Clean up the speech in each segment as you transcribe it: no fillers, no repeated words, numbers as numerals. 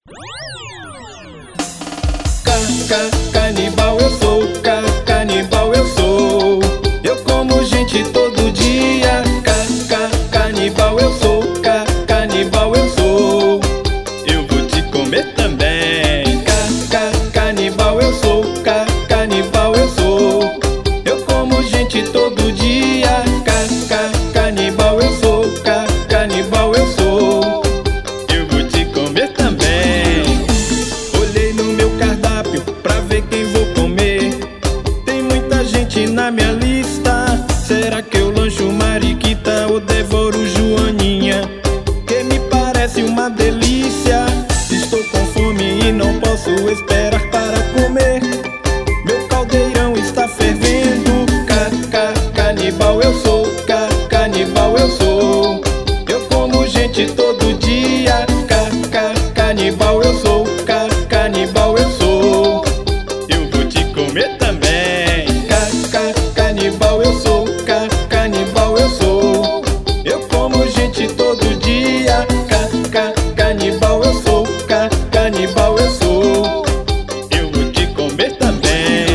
Canibal eu sou, canibal eu sou. Eu como gente todo dia. Canibal eu sou, canibal eu sou. Eu vou te comer também. Canibal eu sou, canibal eu sou. Eu como gente todo dia. Canibal eu sou, canibal eu sou. Eu vou te comer também. Olhei no meu cardápio pra ver quem vou comer. Tem muita gente na minha lista. Será que eu lancho Mariquita ou devoro Joaninha? Que me parece uma delícia. Estou com fome e não posso esperar para comer. Meu caldeirão está fervendo. Canibal eu sou, canibal eu sou. Eu como gente todo dia. Canibal eu sou, canibal eu sou. Eu vou te comer também. Canibal eu sou, canibal eu sou. Eu como gente todo dia. Canibal eu sou, canibal eu sou. Eu vou te comer também.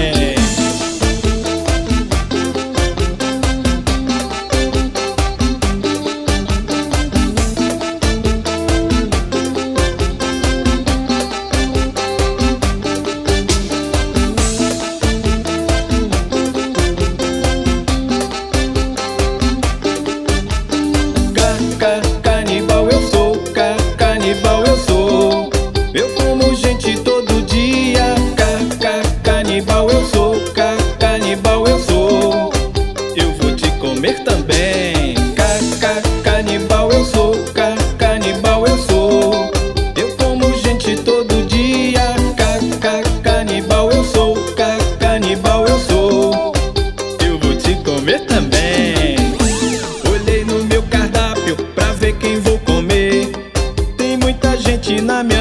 Canibal eu sou, canibal eu sou. Eu como gente todo dia. Canibal eu sou, canibal eu sou. Eu vou te comer também. Canibal eu sou, canibal eu sou. Eu como gente todo dia. Canibal eu sou, canibal eu sou. Eu vou te comer também. Olhei no meu cardápio pra ver quem vou comer. Tem muita gente na minha